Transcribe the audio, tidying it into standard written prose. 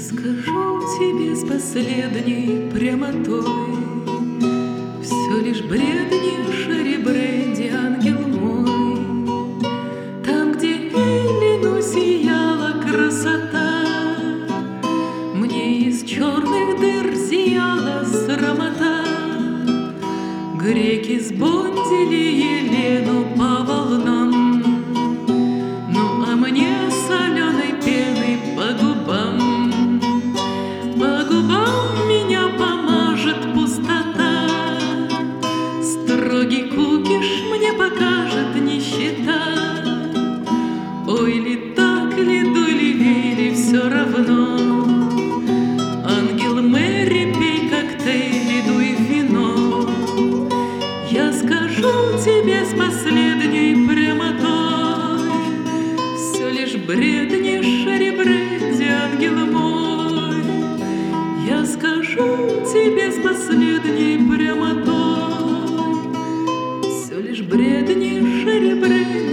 скажу тебе с последней прямотой, все лишь бреднешь, ребренди, ангел мой. Там, где Эллину сияла красота, мне из черных дыр зияла срамота. Греки сбондили Елену по волнам, ну а мне соленой пеной по губам. По губам меня помажет пустота, строгий кукиш мне покажет нищета. Ой, ли так, ли дуй, ли вей, ли все равно. Ангел Мэри, пей коктейль, дуй вино. Я скажу тебе с последней прямотой, все лишь бреднешь, ребренди, ангел мой. Я скажу тебе с последней прямотой, все лишь бреднешь, ребренди.